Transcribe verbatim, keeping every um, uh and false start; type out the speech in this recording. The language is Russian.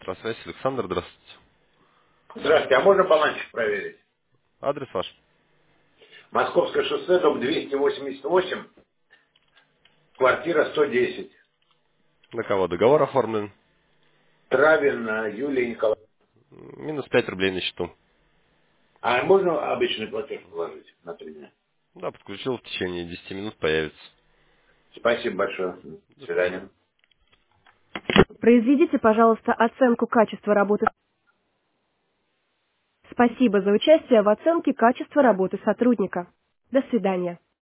Электросвязь, Александр, здравствуйте. Здравствуйте, а можно балансик проверить? Адрес ваш? Московское шоссе, дом двести восемьдесят восемь, квартира сто десять. На кого договор оформлен? Травин а, Юлия Николаевна. Минус пять рублей на счету. А можно обычный платеж положить на три дня? Да, подключил, в течение десяти минут появится. Спасибо большое. До До свидания. свидания. Произведите, пожалуйста, оценку качества работы. Спасибо за участие в оценке качества работы сотрудника. До свидания.